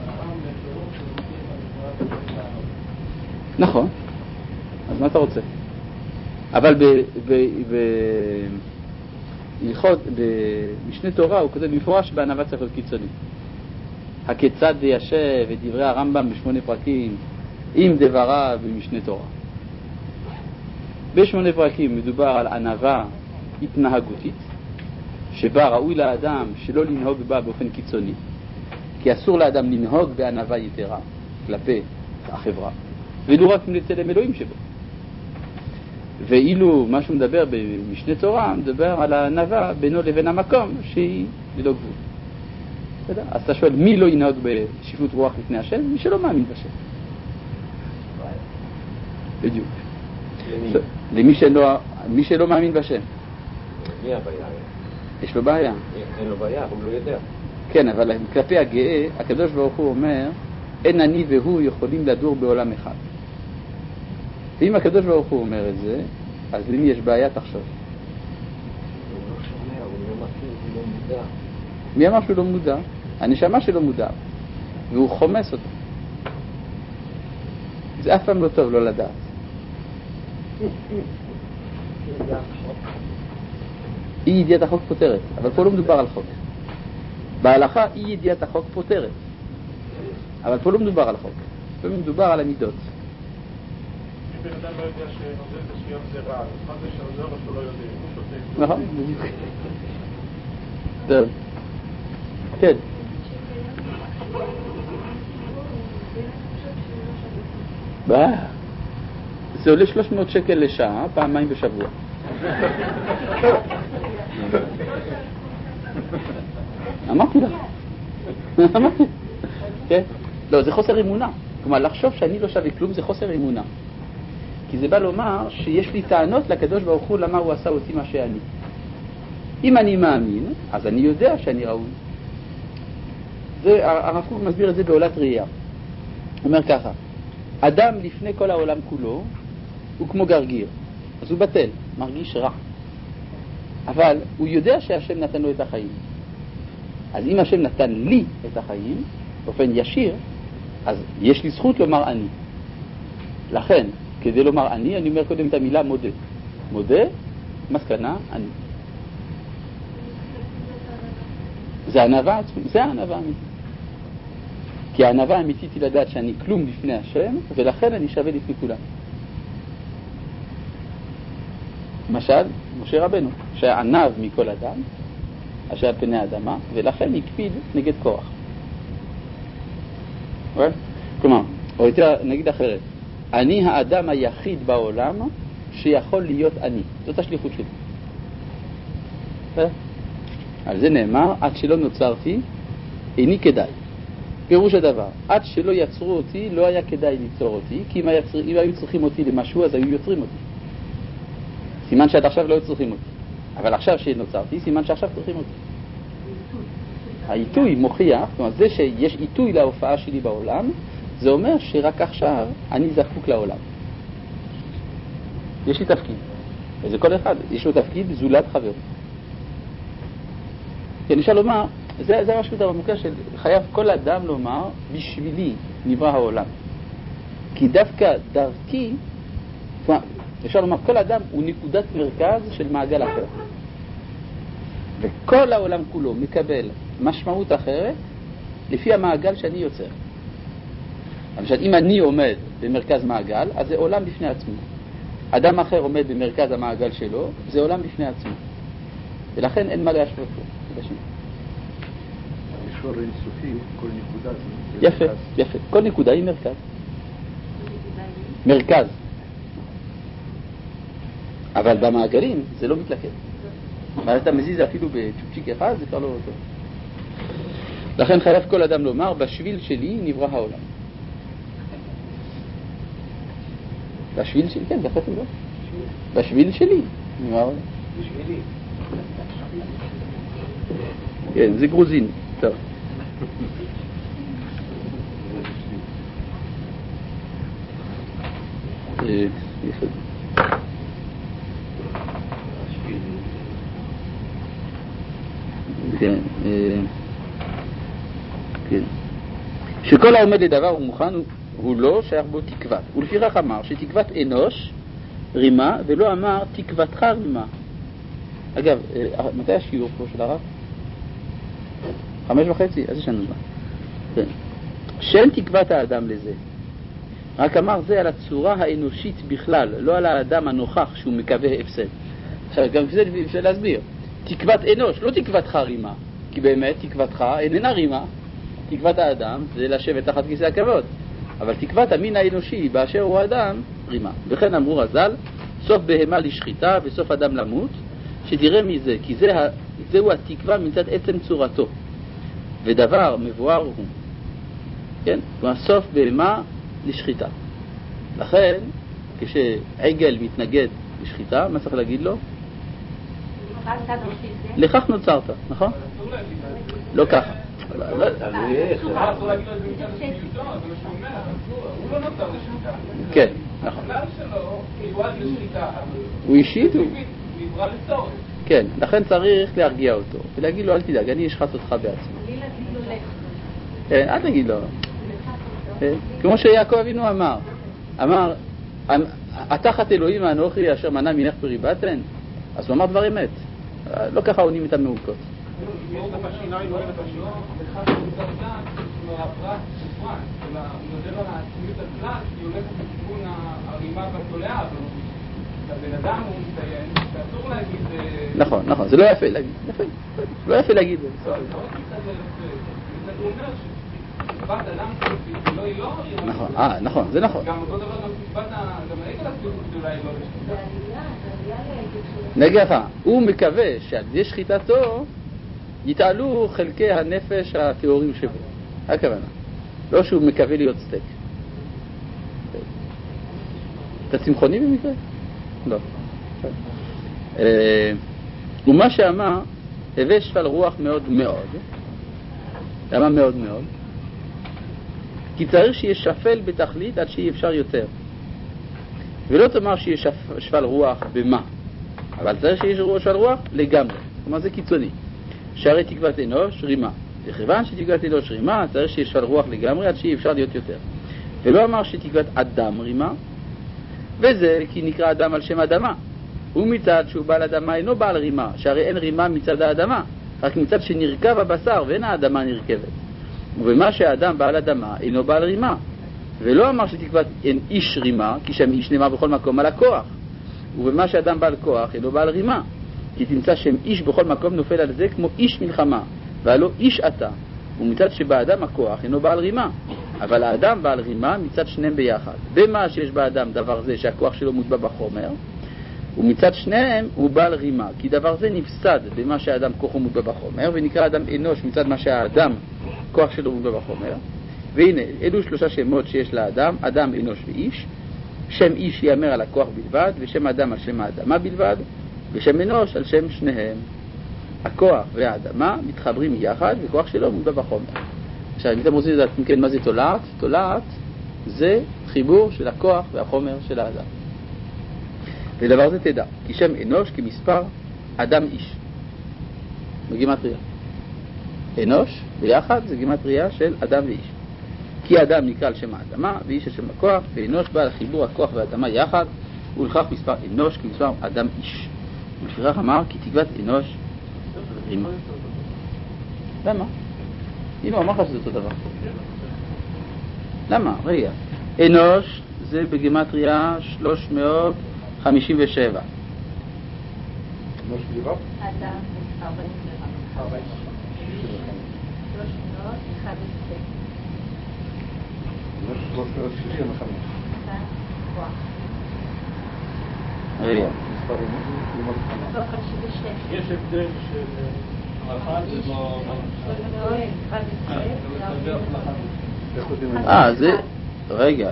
נכון. אז מה אתה רוצה? אבל בהלכות, במשנה תורה הוא כותב במפורש בענווה צריך להיות קיצוני. הכיצד יישב את דברי הרמב"ם בשמונה פרקים עם דבריו במשנה תורה. בשמונה פרקים מדובר על ענווה התנהגותית, שבה ראוי לאדם שלא לנהוג בה באופן קיצוני, כי אסור לאדם לנהוג בענווה יתרה כלפי החברה, ולא רק לצלם אלוהים שבו. ואילו מה שהוא מדבר במשנה תורה, מדבר על הענווה בינו לבין המקום שהיא ללא גבול. בסדר? אז אתה שואל, מי לא ינהוג בשפלות רוח לפני השם? מי שלא מאמין בשם. בדיוק. למי? למי שלא, מי שלא מאמין בשם. מי הבעיה? יש לו בעיה. אין לו בעיה, הוא לא יודע. כן, אבל כלפי הגאה, הקדוש ברוך הוא אומר, אין אני והוא יכולים לדור בעולם אחד. ואם הקדוש ברוך הוא אומר את זה, אז למי יש בעיה? תחשוב. הוא לא שומע, הוא לא מכיר, הוא לא מודע. מי אמר שהוא לא מודע? הנשמה שלו מודע, והוא חומס אותו. זה אף פעם לא טוב לא לדעת. אי ידיעת החוק פותרת, אבל פה לא מדובר על חוק. בהלכה אי ידיעת החוק פותרת, אבל פה לא מדובר על חוק, פה מדובר על המידות. שבן אדם לא יודע שנוזל מסוים זה רע, אז מה זה שהעוזר שלו לא יודע, הוא שותק. נכון, בדיוק. טוב. כן. זה עולה שלוש מאות שקל לשעה, פעמיים בשבוע. אמרתי לך. אמרתי. כן? לא, זה חוסר אמונה. כלומר, לחשוב שאני לא שווה כלום זה חוסר אמונה. כי זה בא לומר שיש לי טענות לקדוש ברוך הוא למה הוא עשה אותי מה שאני. אם אני מאמין, אז אני יודע שאני ראוי. זה, הרב קוק מסביר את זה בעולת ראייה. הוא אומר ככה, אדם לפני כל העולם כולו הוא כמו גרגיר, אז הוא בטל, מרגיש רע. אבל הוא יודע שהשם נתן לו את החיים. אז אם השם נתן לי את החיים, באופן ישיר, אז יש לי זכות לומר אני. לכן, כדי לומר אני, אני אומר קודם את המילה מודה. מודה, מסקנה, אני. זה הענווה עצמית, זה הענווה האמיתית. כי הענווה האמיתית היא לדעת שאני כלום לפני השם, ולכן אני שווה לפני כולם. למשל, משה רבנו, שענב מכל אדם, אשר על פני האדמה, ולכן הקפיד נגד כוח. כלומר, או יותר נגיד אחרת, אני האדם היחיד בעולם שיכול להיות אני. זאת השליחות שלי. על זה נאמר, עד שלא נוצרתי, איני כדאי. פירוש הדבר, עד שלא יצרו אותי, לא היה כדאי ליצור אותי, כי אם, היצר, אם היו צריכים אותי למשהו, אז היו יוצרים אותי. סימן שעד עכשיו לא היו צריכים אותי. אבל עכשיו שנוצרתי, סימן שעכשיו צריכים אותי. העיתוי מוכיח, כלומר, זה שיש עיתוי להופעה שלי בעולם, זה אומר שרק עכשיו אני זקוק לעולם. יש לי תפקיד. וזה כל אחד, יש לו תפקיד זולת חבר. כי אני אפשר לומר, זה, זה המשמעות העמוקה של חייב כל אדם לומר, בשבילי נברא העולם. כי דווקא דרכי, אפשר לומר, כל אדם הוא נקודת מרכז של מעגל אחר. וכל העולם כולו מקבל משמעות אחרת לפי המעגל שאני יוצר. למשל, אם אני עומד במרכז מעגל, אז זה עולם בפני עצמו. אדם אחר עומד במרכז המעגל שלו, זה עולם בפני עצמו. ולכן אין מה להשוות פה. מישור אינסופי, כל נקודה זה יפה, יפה. כל נקודה היא מרכז. מרכז. אבל במעגלים זה לא מתלכד. אבל אתה מזיז אפילו בצ'ופצ'יק אחד, זה כבר לא טוב. לכן חייב כל אדם לומר, בשביל שלי נברא העולם. בשביל שלי, כן, ככה לא. בשביל שלי נברא העולם. בשבילי. כן, זה גרוזין. טוב. יפה. כן, כן. שכל העומד לדבר הוא מוכן, הוא לא שייך בו תקווה. ולפיכך אמר שתקוות אנוש רימה, ולא אמר תקוותך רימה. אגב, מתי השיעור פה של הרב? חמש וחצי? אז יש לנו זמן. כן. שאין תקוות האדם לזה. רק אמר זה על הצורה האנושית בכלל, לא על האדם הנוכח שהוא מקווה הפסד. עכשיו, גם זה אפשר להסביר. תקוות אנוש, לא תקוותך רימה, כי באמת תקוותך איננה רימה. תקוות האדם זה לשבת תחת כיסא הכבוד, אבל תקוות המין האנושי באשר הוא אדם רימה. וכן אמרו רז"ל, סוף בהמה לשחיטה וסוף אדם למות, שתראה מזה, כי זה, זהו התקווה מצד עצם צורתו, ודבר מבואר הוא. כן? כלומר, סוף בהמה לשחיטה. לכן, כשעגל מתנגד לשחיטה, מה צריך להגיד לו? לכך נוצרת, נכון? לא ככה. אסור להגיד לו את זה מצד הסיוטו, זה מה שהוא אומר, הוא לא נוצר לשחיטה. כן, נכון. הכלל שלו, הוא עד לשחיטה. הוא אישית, הוא... נברא לצורך. כן, לכן צריך להרגיע אותו, ולהגיד לו, אל תדאג, אני אשחט אותך בעצמי. אני להגיד לו לך. כן, אל תגיד לו. כמו שיעקב אבינו אמר, אמר, התחת אלוהים האנוכי אשר מנע מנך פרי בטן, אז הוא אמר דבר אמת. לא ככה עונים את המעוקות. יש לך שיניים, לא אין לך שיניים. בכך נמצא דעת מהפרט בפרט, אלא הוא מדבר על העצמיות הכלל, שהיא הולכת בכיוון הרימה והתולעה, אבל הבן אדם הוא מציין, שאסור להגיד... נכון, נכון, זה לא יפה להגיד, יפה, לא יפה להגיד. לא, לא רק מצד זה יפה, מצד הוא אומר שמצוות אדם זה לא היא לא... נכון, אה, נכון, זה נכון. גם אותו דבר גם מצוות, גם העגל הגדולה היא לא לשחיטה. זה עלייה, זה עלייה לעגל שלו. נגיד לך, הוא מקווה שעל ידי שחיטתו יתעלו חלקי הנפש הטהורים שבו. הכוונה. לא שהוא מקווה להיות סטייק. אתה צמחוני במקרה? לא. ומה שאמר, הווה שפל רוח מאוד מאוד. למה מאוד מאוד? כי צריך שיהיה שפל בתכלית עד שיהיה אפשר יותר. ולא תאמר שיהיה שפל רוח במה. אבל צריך שיהיה שפל רוח לגמרי. כלומר זה קיצוני. שהרי תקוות אנוש רימה. וכיוון שתקוות אנוש רימה, צריך שיהיה שפל רוח לגמרי עד שיהיה אפשר להיות יותר. ולא אמר שתקוות אדם רימה, וזה כי נקרא אדם על שם אדמה. ומצד שהוא בעל אדמה אינו בעל רימה, שהרי אין רימה מצד האדמה, רק מצד שנרכב הבשר ואין האדמה נרכבת. ובמה שהאדם בעל אדמה אינו בעל רימה. ולא אמר שתקוות אין איש רימה, כי שם איש נאמר בכל מקום על הכוח. ובמה שאדם בעל כוח אינו בעל רימה, כי תמצא שם איש בכל מקום נופל על זה כמו איש מלחמה, והלא איש אתה. ומצד שבאדם הכוח אינו בעל רימה, אבל האדם בעל רימה מצד שניהם ביחד. במה שיש באדם דבר זה שהכוח שלו מוטבע בחומר, ומצד שניהם הוא בעל רימה, כי דבר זה נפסד במה שהאדם כוחו מוטבע בחומר, ונקרא אדם אנוש מצד מה שהאדם כוח שלו מוטבע בחומר. והנה, אלו שלושה שמות שיש לאדם, אדם, אנוש ואיש. שם איש יאמר על הכוח בלבד, ושם אדם על שם האדמה בלבד, ושם אנוש על שם שניהם. הכוח והאדמה מתחברים יחד, וכוח שלו מוטבע בחומר. עכשיו, אם אתם רוצים לדעת כן, מה זה תולעת? תולעת זה חיבור של הכוח והחומר של האדם. ודבר זה תדע, כי שם אנוש כמספר אדם איש. בגימטריה. אנוש ביחד זה גימטריה של אדם ואיש. כי אדם נקרא על שם האדמה, ואיש על שם הכוח, ואנוש בא לחיבור הכוח והאדמה יחד, ולכך מספר אנוש כמספר אדם איש. ולפיכך אמר, כי תקוות אנוש רימה. למה? הנה, הוא אמר לך שזה אותו דבר. למה? רגע. אנוש זה בגימטריה שלוש מאות חמישים ושבע. אנוש בלבד? אדם ארבעים וחמש. שלוש מאות אחד עשרה. אנוש שלוש מאות שישים וחמש. כוח. רגע. מספר אנוש לא חמישים ושש. יש הבדל של אחד ובו... אה, זה... רגע.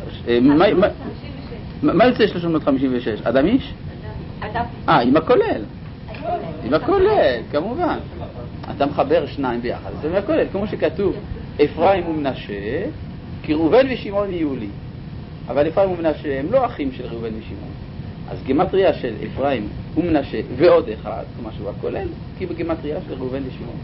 מה יוצא שלוש מאות חמישים ושש? אדם איש? אה, עם הכולל. עם הכולל, כמובן. אתה מחבר שניים ביחד. זה עם הכולל, כמו שכתוב, אפרים ומנשה, כי ראובן ושמעון יהיו לי. אבל אפרים ומנשה הם לא אחים של ראובן ושמעון. אז גימטריה של אפרים ומנשה ועוד אחד, כמו שהוא הכולל, כי בגימטריה של ראובן ושמעון.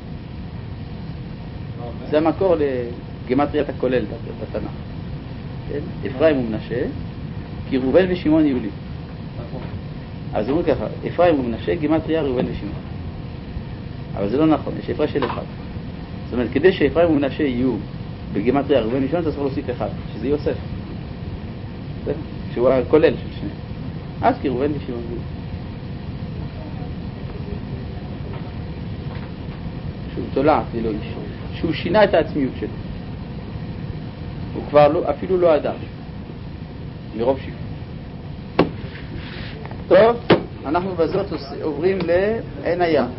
זה המקור לגימטריית הכולל בתנ"ך. אפרים ומנשה, כי ראובן ושמעון יהיו לי. אז הוא אומר ככה, אפרים ומנשה, גימטריה ראובן ושמעון. אבל זה לא נכון, יש הפרש של אחד. זאת אומרת, כדי שאפרים ומנשה יהיו בגימטריה ראובן ושמעון, אתה צריך להוסיף אחד, שזה יוסף. שהוא הכולל של שניהם. אז כי ראובן ושמעון יהיו. שהוא תולעת ולא איש. שהוא שינה את העצמיות שלו. הוא כבר לא, אפילו לא אדם. מרוב שיפוט. טוב, אנחנו בזאת עוברים לעין הים.